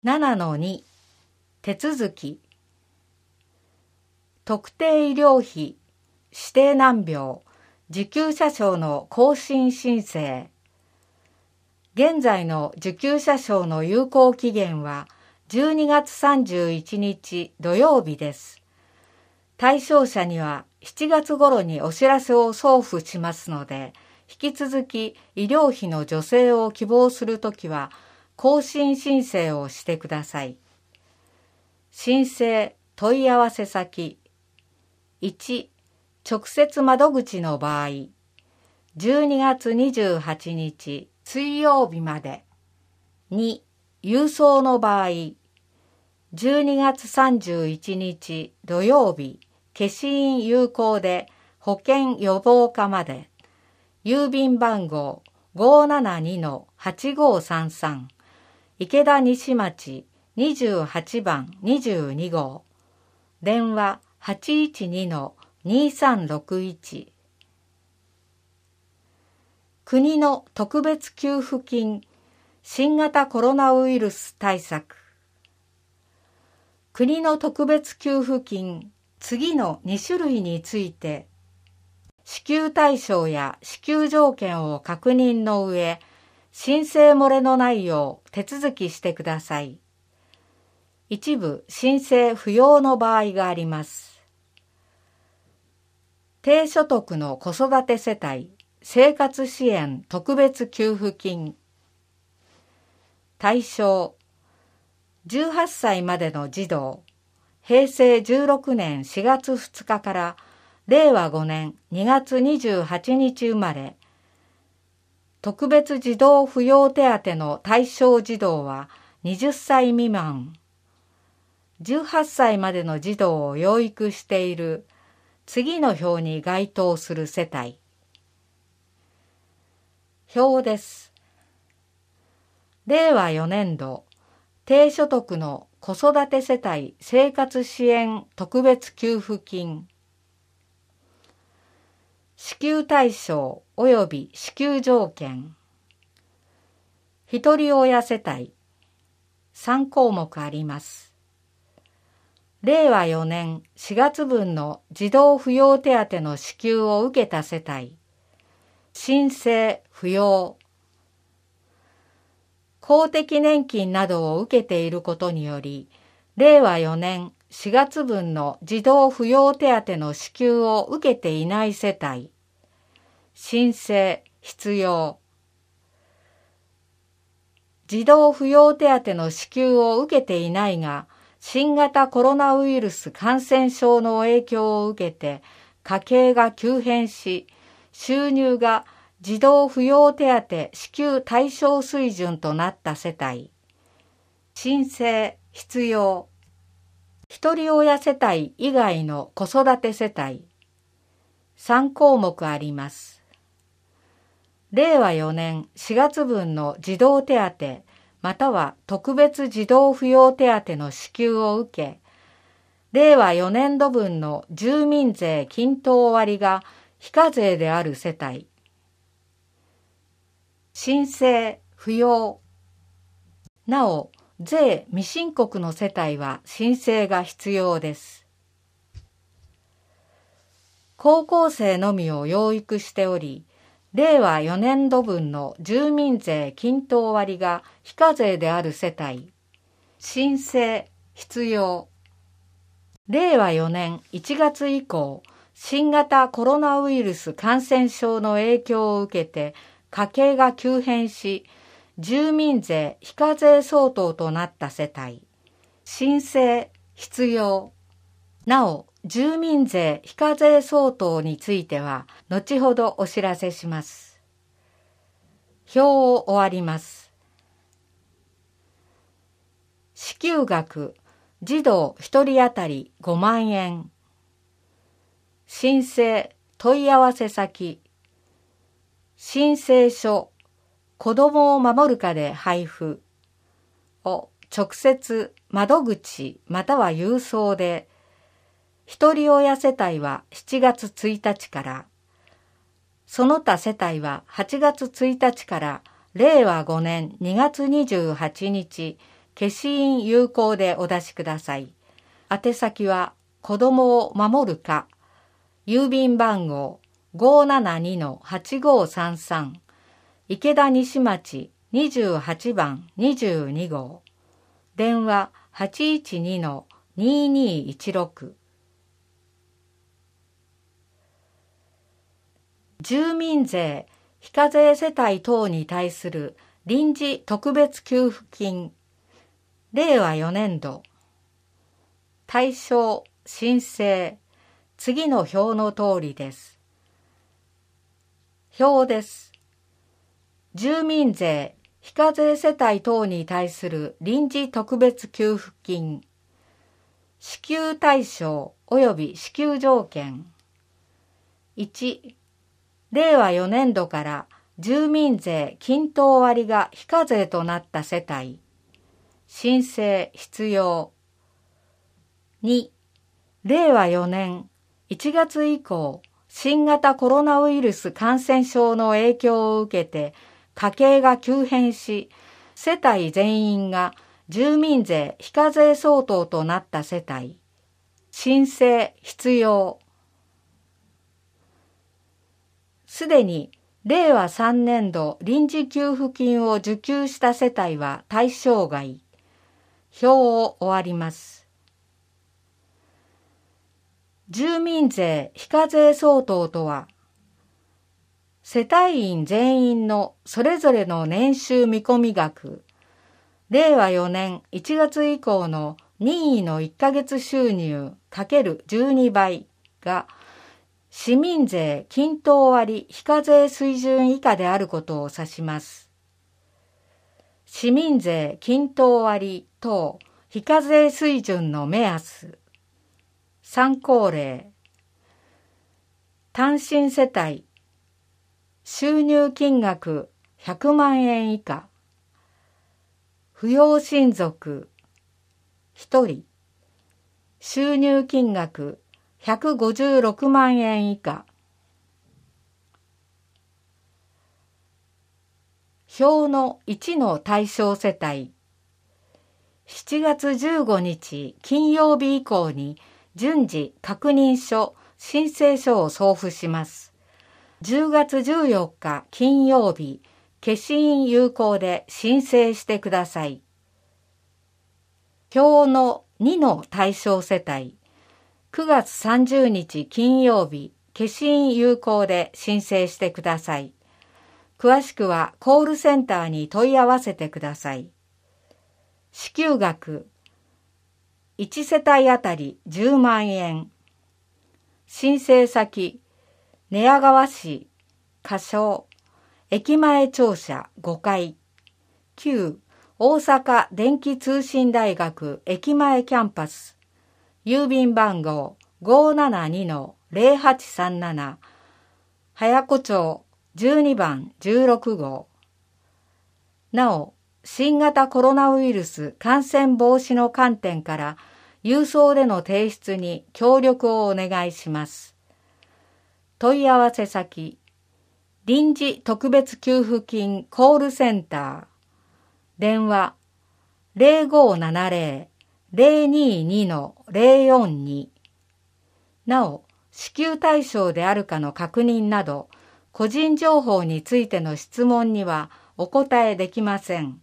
7-2 手続き特定医療費指定難病受給者証の更新申請。現在の受給者証の有効期限は12月31日土曜日です。対象者には7月頃にお知らせを送付しますので、引き続き医療費の助成を希望するときは更新申請をしてください。申請問い合わせ先1、直接窓口の場合、12月28日水曜日まで。2、郵送の場合、12月31日土曜日、消印有効で保険予防課まで。郵便番号 572-8533 池田西町28番22号。電話 812-2361。国の特別給付金新型コロナウイルス対策。国の特別給付金次の2種類について支給対象や支給条件を確認の上、申請漏れのないよう手続きしてください。一部申請不要の場合があります。低所得の子育て世帯生活支援特別給付金。対象18歳までの児童、平成16年4月2日から令和5年2月28日生まれ。特別児童扶養手当の対象児童は20歳未満。18歳までの児童を養育している次の表に該当する世帯。表です。令和4年度低所得の子育て世帯生活支援特別給付金。支給対象及び支給条件。ひとり親世帯3項目あります。令和4年4月分の児童扶養手当の支給を受けた世帯。申請不要。公的年金などを受けていることにより、令和4年4月分の児童扶養手当の支給を受けていない世帯。申請必要。児童扶養手当の支給を受けていないが、新型コロナウイルス感染症の影響を受けて家計が急変し、収入が児童扶養手当支給対象水準となった世帯。申請必要。ひとり親世帯以外の子育て世帯。3項目あります。令和4年4月分の児童手当または特別児童扶養手当の支給を受け、令和4年度分の住民税均等割が非課税である世帯。申請不要。なお、税未申告の世帯は申請が必要です。高校生のみを養育しており、令和4年度分の住民税均等割が非課税である世帯。申請必要。令和4年1月以降、新型コロナウイルス感染症の影響を受けて家計が急変し、住民税非課税相当となった世帯。申請必要。なお、住民税非課税相当については後ほどお知らせします。表を終わります。支給額児童1人当たり5万円。申請問い合わせ先。申請書子どもを守る課で配布を直接窓口または郵送で、ひとり親世帯は7月1日から、その他世帯は8月1日から令和5年2月28日消印有効でお出しください。宛先は子どもを守る課、郵便番号 572-8533 池田西町28番22号、電話 812-2216。住民税非課税世帯等に対する臨時特別給付金、令和4年度対象申請、次の表の通りです。表です。住民税非課税世帯等に対する臨時特別給付金、支給対象及び支給条件。1、令和4年度から住民税均等割が非課税となった世帯、申請必要。2、令和4年1月以降、新型コロナウイルス感染症の影響を受けて家計が急変し、世帯全員が住民税非課税相当となった世帯、申請必要。すでに令和3年度臨時給付金を受給した世帯は対象外。表を終わります。住民税非課税相当とは、世帯員全員のそれぞれの年収見込み額、令和4年1月以降の任意の1ヶ月収入 ×12 倍が市民税均等割非課税水準以下であることを指します。市民税均等割等非課税水準の目安。参考例。単身世帯、収入金額100万円以下。扶養親族、1人、収入金額156万円以下。表の1の対象世帯、7月15日金曜日以降に順次確認書、申請書を送付します。10月14日金曜日、消印有効で申請してください。表の2の対象世帯、9月30日金曜日、消印有効で申請してください。詳しくはコールセンターに問い合わせてください。支給額、1世帯あたり10万円。申請先、寝屋川市、仮称、駅前庁舎5階、旧大阪電気通信大学駅前キャンパス、郵便番号 572-0837 早子町12番16号。なお、新型コロナウイルス感染防止の観点から郵送での提出に協力をお願いします。問い合わせ先、臨時特別給付金コールセンター、電話 0570-022-042。なお、支給対象であるかの確認など、個人情報についての質問にはお答えできません。